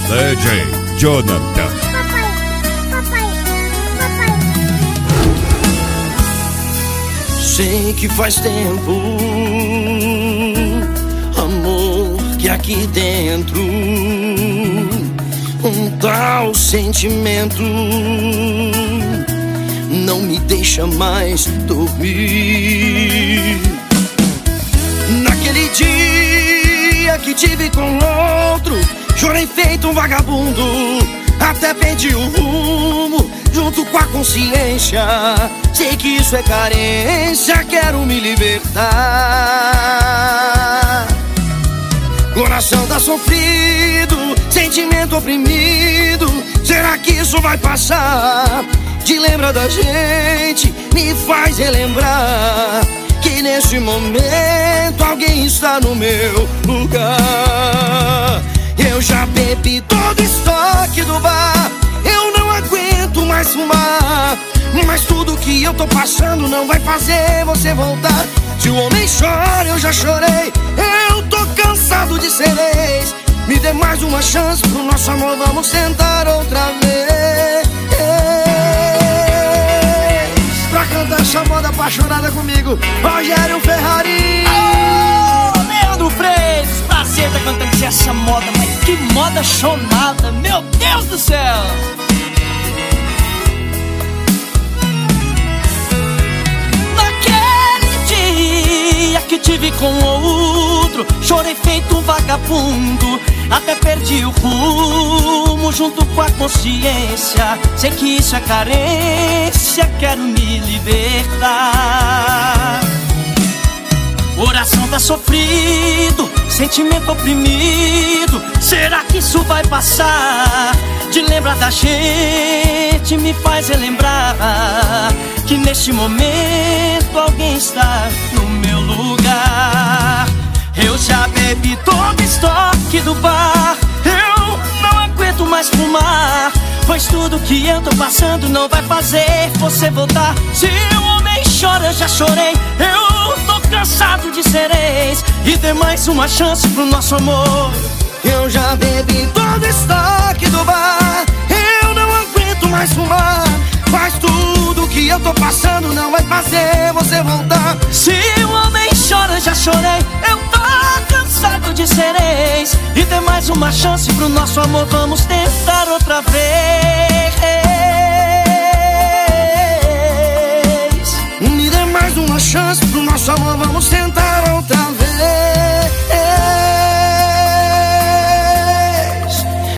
DJ Jonathan. Sei que faz tempo, amor, que aqui dentro um tal sentimento não me deixa mais dormir. Naquele dia que tive com outro, chorei feito um vagabundo, até perdi o rumo, junto com a consciência. Sei que isso é carência, quero me libertar. Coração tá sofrido, sentimento oprimido, será que isso vai passar? Te lembra da gente, me faz relembrar que nesse momento alguém está no meu lugar. Eu já bebi todo o estoque do bar, eu não aguento mais fumar, mas tudo que eu tô passando não vai fazer você voltar. Se o homem chora, eu já chorei, eu tô cansado de ser ex. Me dê mais uma chance pro nosso amor, vamos tentar outra vez. Pra cantar essa moda apaixonada comigo, Rogério Ferrari. Oh, Leandro Freitas, prazer tá cantando essa moda, mas que moda chonada, meu Deus do céu! Que tive com outro, chorei feito um vagabundo, até perdi o rumo, junto com a consciência. Sei que isso é carência, quero me libertar. Coração tá sofrido, sentimento oprimido, será que isso vai passar? De lembrar da gente, me faz relembrar que neste momento alguém está no meu lugar. Eu já bebi todo o estoque do bar, eu não aguento mais fumar, pois tudo que eu tô passando não vai fazer você voltar. Se o homem chora, eu já chorei, eu tô cansado de ser ex. E dê mais uma chance pro nosso amor. Eu já bebi todo o estoque do bar, eu não aguento mais fumar, faz tudo que eu tô passando não vai fazer você voltar. Se o homem chora, já chorei, eu tô cansado de ser ex. E dê mais uma chance pro nosso amor, vamos tentar outra vez. Me dê mais uma chance pro nosso amor, vamos tentar outra vez.